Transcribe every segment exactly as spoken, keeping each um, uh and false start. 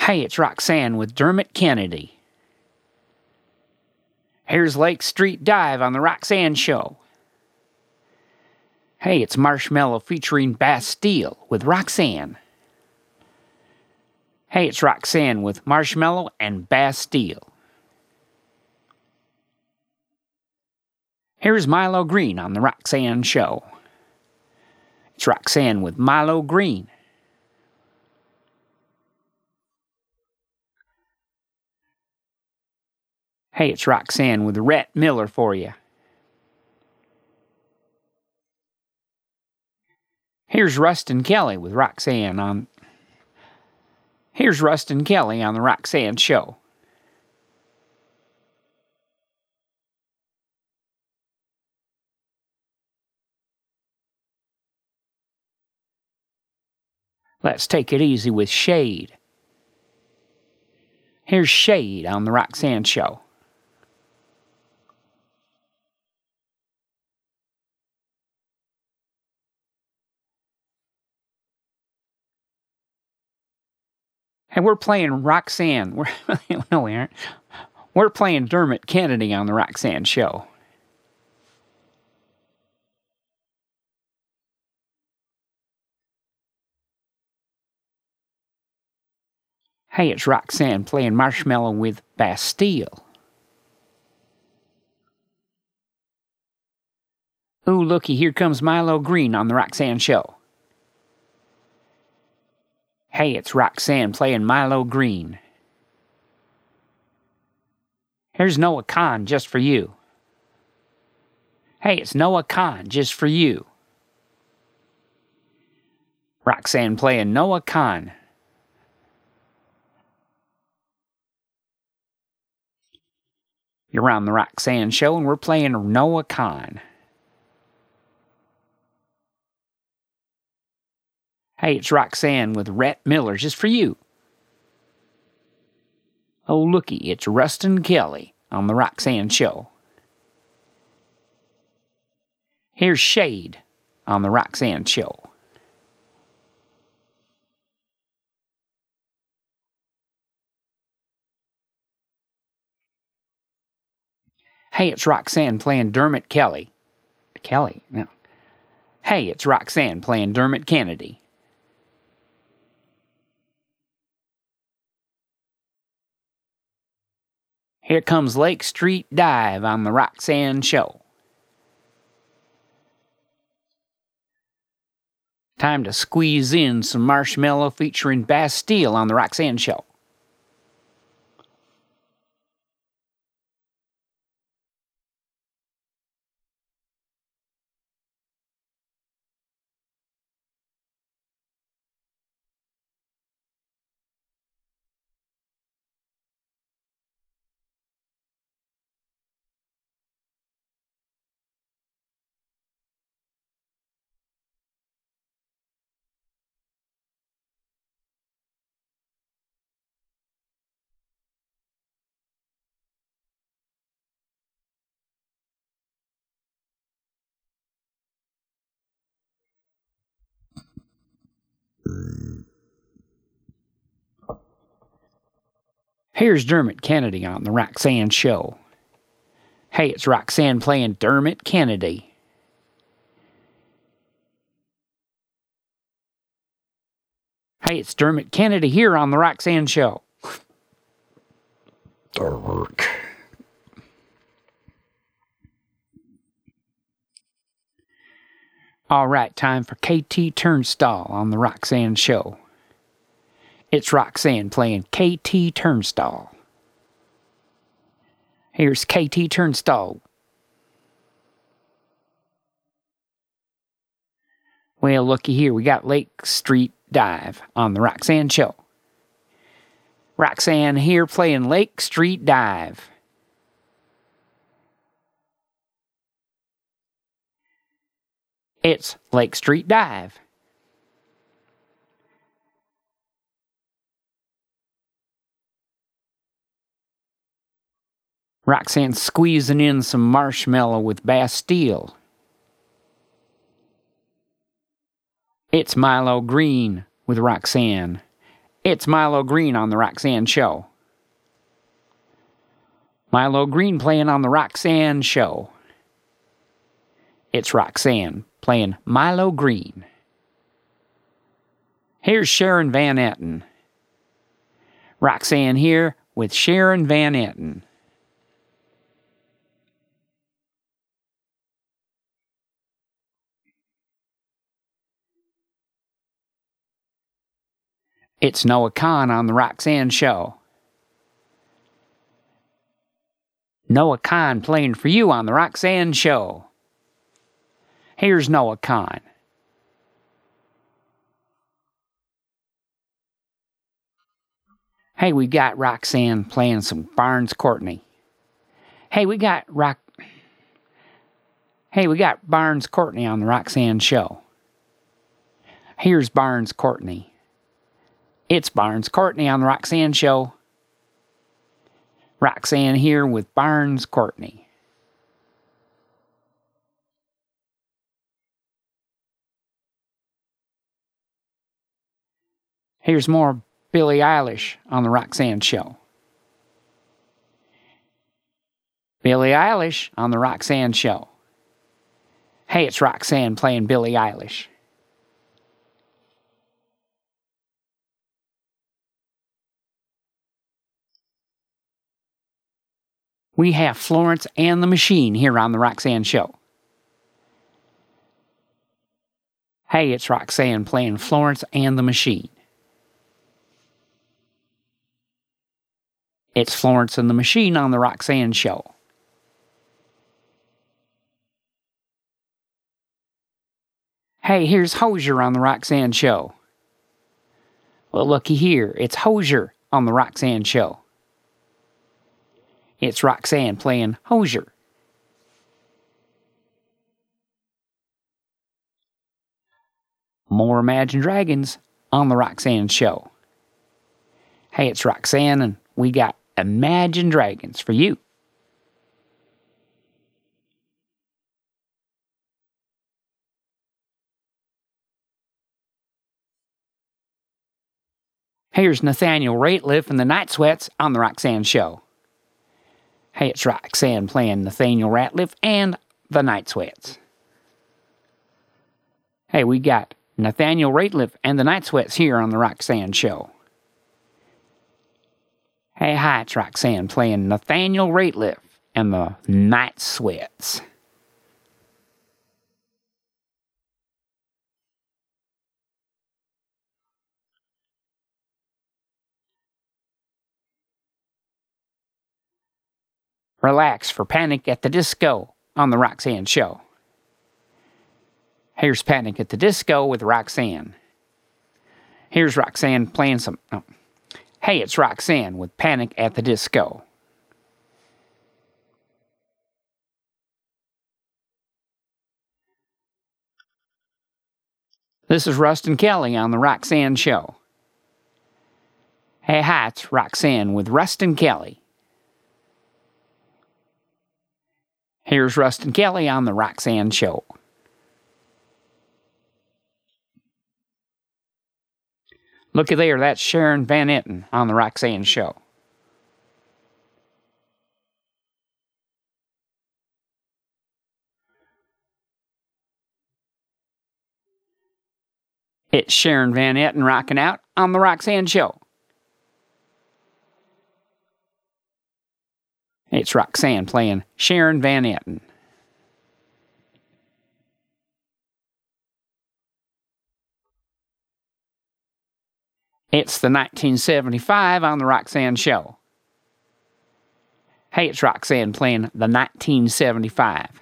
Hey, it's Roxanne with Dermot Kennedy. Here's Lake Street Dive on the Roxanne Show. Hey, it's Marshmallow featuring Bastille with Roxanne. Hey, it's Roxanne with Marshmallow and Bastille. Here's Milo Green on the Roxanne Show. It's Roxanne with Milo Green. Hey, it's Roxanne with Rhett Miller for you. Here's Rustin Kelly with Roxanne on... Here's Rustin Kelly on the Roxanne Show. Let's take it easy with Shade. Here's Shade on the Roxanne Show. And we're playing Roxanne. We're, no, we aren't. We're playing Dermot Kennedy on the Roxanne Show. Hey, it's Roxanne playing Marshmallow with Bastille. Ooh, looky, here comes Milo Green on the Roxanne Show. Hey, it's Roxanne playing Milo Green. Here's Noah Kahn just for you. Hey, it's Noah Kahn just for you. Roxanne playing Noah Kahn. You're on the Roxanne Show and we're playing Noah Kahn. Hey, it's Roxanne with Rhett Miller just for you. Oh, looky, it's Rustin Kelly on the Roxanne Show. Here's Shade on the Roxanne Show. Hey, it's Roxanne playing Dermot Kelly. Kelly, no. Hey, it's Roxanne playing Dermot Kennedy. Here comes Lake Street Dive on the Roxanne Show. Time to squeeze in some Marshmallow featuring Bastille on the Roxanne Show. Here's Dermot Kennedy on the Roxanne Show. Hey, it's Roxanne playing Dermot Kennedy. Hey, it's Dermot Kennedy here on the Roxanne Show. Dermot. All right, time for K T Turnstile on the Roxanne Show. It's Roxanne playing K T Turnstile. Here's K T Turnstile. Well, looky here, we got Lake Street Dive on the Roxanne Show. Roxanne here playing Lake Street Dive. It's Lake Street Dive. Roxanne squeezing in some Marshmallow with Bastille. It's Milo Green with Roxanne. It's Milo Green on the Roxanne Show. Milo Green playing on the Roxanne Show. It's Roxanne playing Milo Green. Here's Sharon Van Etten. Roxanne here with Sharon Van Etten. It's Noah Kahan on the Roxanne Show. Noah Kahan playing for you on the Roxanne Show. Here's Noah Kahan. Hey, we got Roxanne playing some Barnes Courtney. Hey, we got Rock. Hey, we got Barnes Courtney on the Roxanne Show. Here's Barnes Courtney. It's Barnes Courtney on the Roxanne Show. Roxanne here with Barnes Courtney. Here's more Billie Eilish on the Roxanne Show. Billie Eilish on the Roxanne Show. Hey, it's Roxanne playing Billie Eilish. We have Florence and the Machine here on the Roxanne Show. Hey, it's Roxanne playing Florence and the Machine. It's Florence and the Machine on the Roxanne Show. Hey, here's Hozier on the Roxanne Show. Well, looky here, it's Hozier on the Roxanne Show. It's Roxanne playing Hozier. More Imagine Dragons on the Roxanne Show. Hey, it's Roxanne, and we got Imagine Dragons for you. Here's Nathaniel Rateliff and the Night Sweats on the Roxanne Show. Hey, it's Roxanne playing Nathaniel Rateliff and the Night Sweats. Hey, we got Nathaniel Rateliff and the Night Sweats here on the Roxanne Show. Hey, hi, it's Roxanne playing Nathaniel Rateliff and the Night Sweats. Relax for Panic at the Disco on the Roxanne Show. Here's Panic at the Disco with Roxanne. Here's Roxanne playing some... Oh. Hey, it's Roxanne with Panic at the Disco. This is Rustin Kelly on the Roxanne Show. Hey, hi, it's Roxanne with Rustin Kelly. Here's Rustin Kelly on the Roxanne Show. Looky there, that's Sharon Van Etten on the Roxanne Show. It's Sharon Van Etten rocking out on the Roxanne Show. It's Roxanne playing Sharon Van Etten. It's the nineteen seventy-five on the Roxanne Show. Hey, it's Roxanne playing the nineteen seventy-five.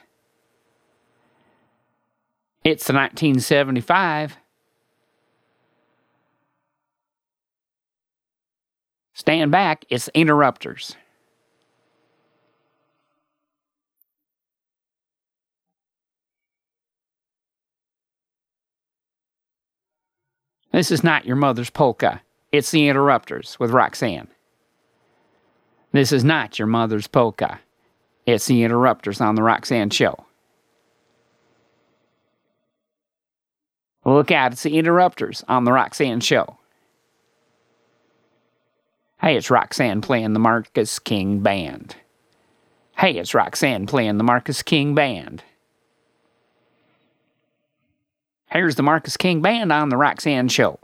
It's the nineteen seventy-five. Stand back, it's the Interrupters. This is not your mother's polka. It's the Interrupters with Roxanne. This is not your mother's polka. It's the Interrupters on the Roxanne Show. Look out, it's the Interrupters on the Roxanne Show. Hey, it's Roxanne playing the Marcus King Band. Hey, it's Roxanne playing the Marcus King Band. Here's the Marcus King Band on the Roxanne Show.